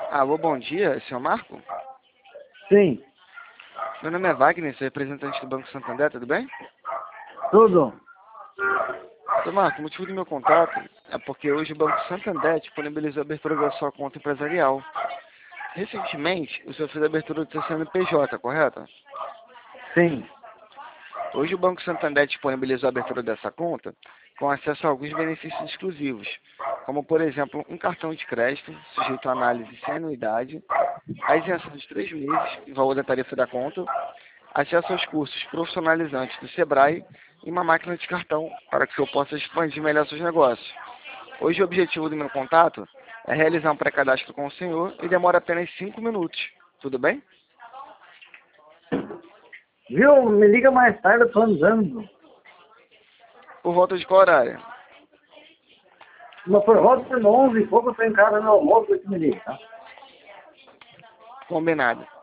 Alô, bom dia, senhor Marco? Sim, Meu nome é Wagner, sou representante do Banco Santander, tudo bem? tudo. Senhor Marco, o motivo do meu contato é porque hoje o Banco Santander disponibilizou a abertura da sua conta empresarial. Recentemente, o senhor fez a abertura do seu CNPJ, correto? Sim. Hoje o Banco Santander disponibilizou a abertura dessa conta com acesso a alguns benefícios exclusivos, como, por exemplo, um cartão de crédito sujeito a análise sem anuidade, a isenção de 3 meses em valor da tarifa da conta, acesso aos cursos profissionalizantes do Sebrae e uma máquina de cartão para que eu possa expandir melhor seus negócios. Hoje o objetivo do meu contato é realizar um pré-cadastro com o senhor e demora apenas 5 minutos. Tudo bem? Viu? Me liga mais tarde, eu tô andando. Por volta de qual horário? Mas por volta por 11 e pouco eu tô em casa no almoço, você me liga, tá? Combinado.